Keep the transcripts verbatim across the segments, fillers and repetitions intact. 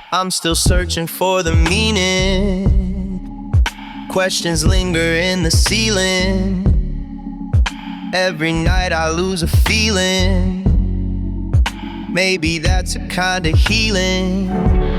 I'm still searching for the meaning. Questions linger in the ceiling. Every night I lose a feeling. Maybe that's a kind of healing.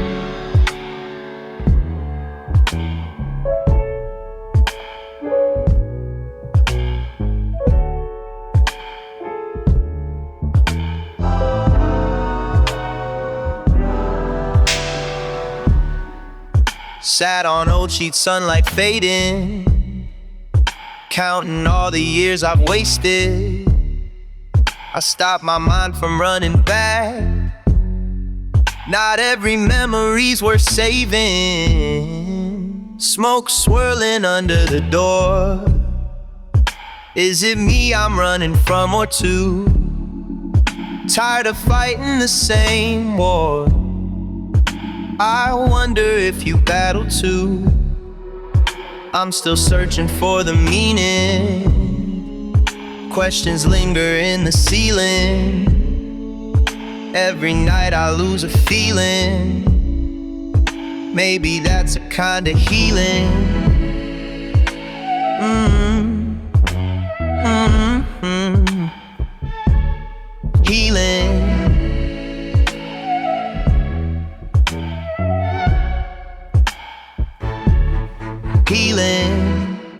Sat on old sheets, sunlight fading, counting all the years I've wasted. I stopped my mind from running back. Not every memory's worth saving. Smoke swirling under the door. Is it me I'm running from, or two? Tired of fighting the same war. I wonder if you battle too. I'm still searching for the meaning. Questions linger in the ceiling. Every night I lose a feeling. Maybe that's a kind of healing. Mm-hmm. Mm-hmm. Healing.